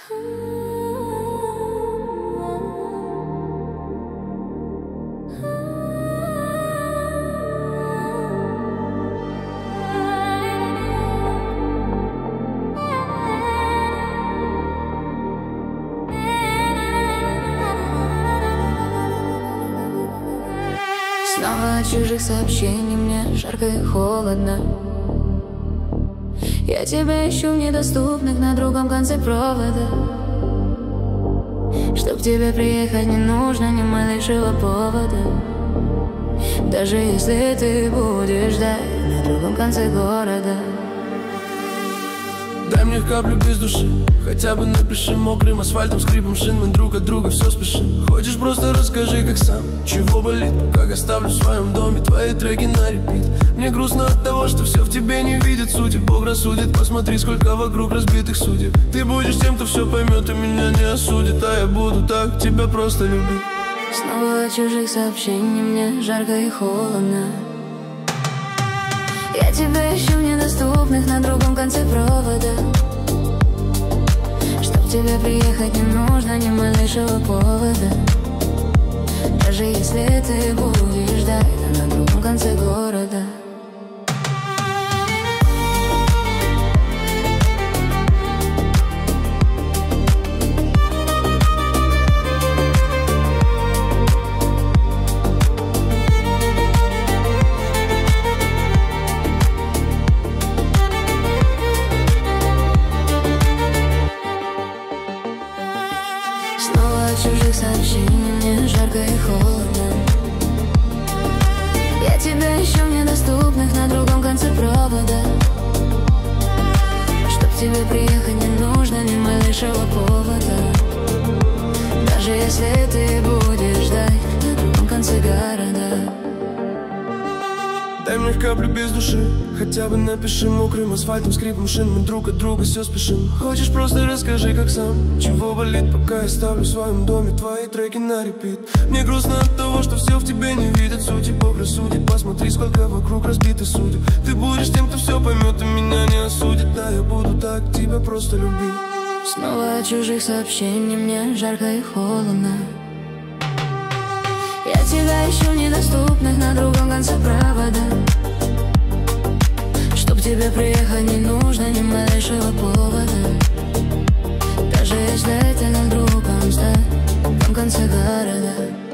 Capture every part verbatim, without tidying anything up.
Снова от чужих сообщений мне жарко и холодно. Я тебя ищу в недоступных на другом конце провода. Чтоб к тебе приехать не нужно ни малейшего повода. Даже если ты будешь ждать на другом конце города. Дай мне каплю без души, хотя бы напиши мокрым асфальтом, скрипом шин. Мы друг от друга все спешим. Хочешь, просто расскажи, как сам, чего болит, как оставлю в своем доме твои треки на репит. Мне грустно от того, что все в тебе не видит сути. Бог рассудит, посмотри, сколько вокруг разбитых судеб. Ты будешь тем, кто все поймет и меня не осудит. А я буду так тебя просто любить. Снова от чужих сообщений мне жарко и холодно. Я тебя ищу в недоступных на другом конце провода. Чтоб к тебе приехать не нужно ни малейшего повода. Даже если ты будешь ждать на другом конце города. Снова от чужих сообщений мне жарко и холодно. Я тебя ищу в недоступных на другом конце провода. Чтоб к тебе приехать не нужно ни малейшего повода. Даже если ты будешь ждать на другом конце города. Дай мне каплю без души, хотя бы напиши мокрым асфальтом, скрипом шин. Мы друг от друга все спешим. Хочешь, просто расскажи, как сам, чего болит, пока я ставлю в своем доме твои треки на репит. Мне грустно от того, что все в тебе не видят сути. Бог рассудит, посмотри, сколько вокруг разбитых судеб. Ты будешь тем, кто все поймет и меня не осудит. Да, я буду так тебя просто любить. Снова от чужих сообщений мне жарко и холодно. Я тебя ищу в недоступных на другом конце провода. Чтоб к тебе приехать не нужно ни малейшего повода. Даже если ты на другом, на том конце города.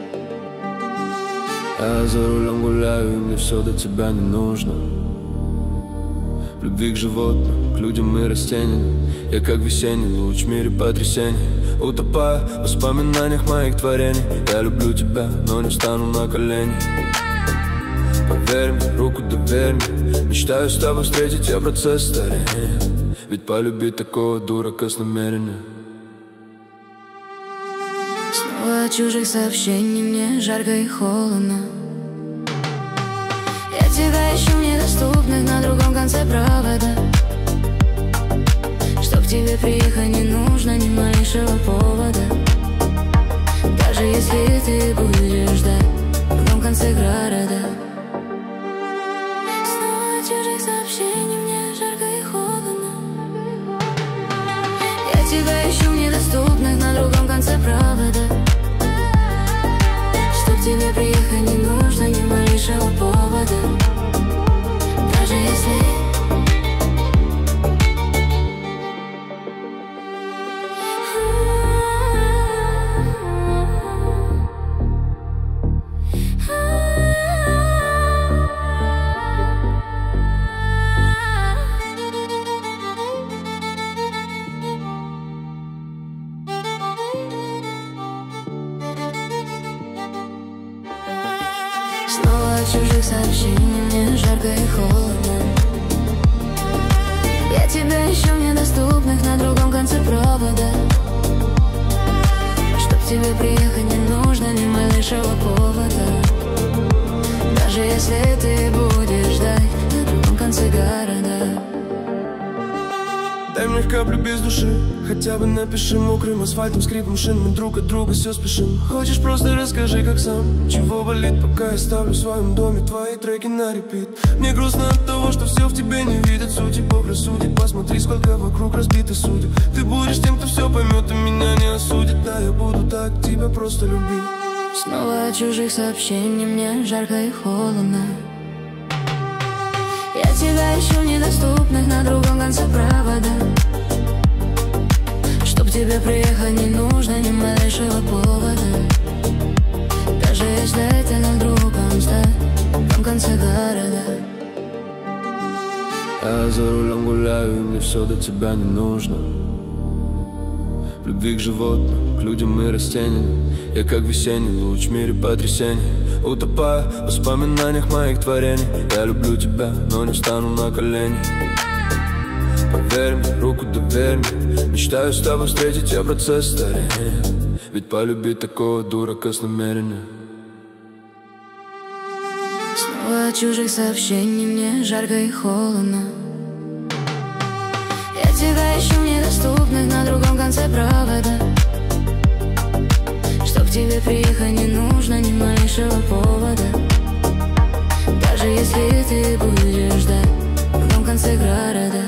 Я за рулем гуляю, и мне все до тебя не нужно. В любви к животным, к людям и растениям. Я как весенний луч в мире потрясений. Утопаю в воспоминаниях моих творений. Я люблю тебя, но не встану на колени. Поверь мне, руку доверь мне. Мечтаю с тобой встретить я процесс старения. Ведь полюбить такого дурака с намерением. Снова от чужих сообщений мне жарко и холодно. Я тебя ищу в недоступных на другом конце провода. Чтоб к тебе приехать не нужно ни малейшего повода. Даже если ты будешь ждать в другом конце города. Снова от чужих сообщений мне жарко и холодно. Я тебя ищу в недоступных на другом конце провода. Чтоб к тебе приехать не нужно ни малейшего повода. Даже если снова от чужих сообщений мне жарко и холодно. Я тебя ищу в недоступных на другом конце провода. Чтоб к тебе приехать не нужно ни малейшего повода. Даже если ты будешь ждать на другом конце города. Дай мне каплю без души, хотя бы напиши мокрым асфальтом, скрипом шин. Мы друг от друга все спешим. Хочешь, просто расскажи, как сам, чего болит, пока я ставлю в своем доме твои треки на репит. Мне грустно от того, что все в тебе не видят сути. Бог рассудит, посмотри, сколько вокруг разбитых судеб. Ты будешь тем, кто все поймет и я буду так тебя просто любить. Снова от чужих сообщений мне жарко и холодно. Я тебя ищу недоступных на другом конце провода. Чтоб тебе приехать не нужно ни малейшего повода. Даже если это на другом в том конце города. Я за рулем гуляю, и мне все до тебя не нужно. В любви к животным, к людям и растениям. Я как весенний луч в мире потрясений. Утопаю в воспоминаниях моих творений. Я люблю тебя, но не встану на колени. Поверь мне, руку доверь мне. Мечтаю с тобой встретить я процесс старения. Ведь полюбить такого дурака с намерением. Снова от чужих сообщений мне жарко и холодно. Я тебя ищу недоступных на другом конце провода. Чтоб тебе приехать не нужно ни малейшего повода. Даже если ты будешь ждать в том конце города.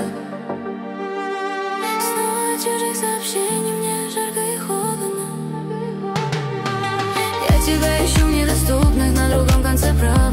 Снова от чужих сообщений мне жарко и холодно. Я тебя ищу недоступных на другом конце провода.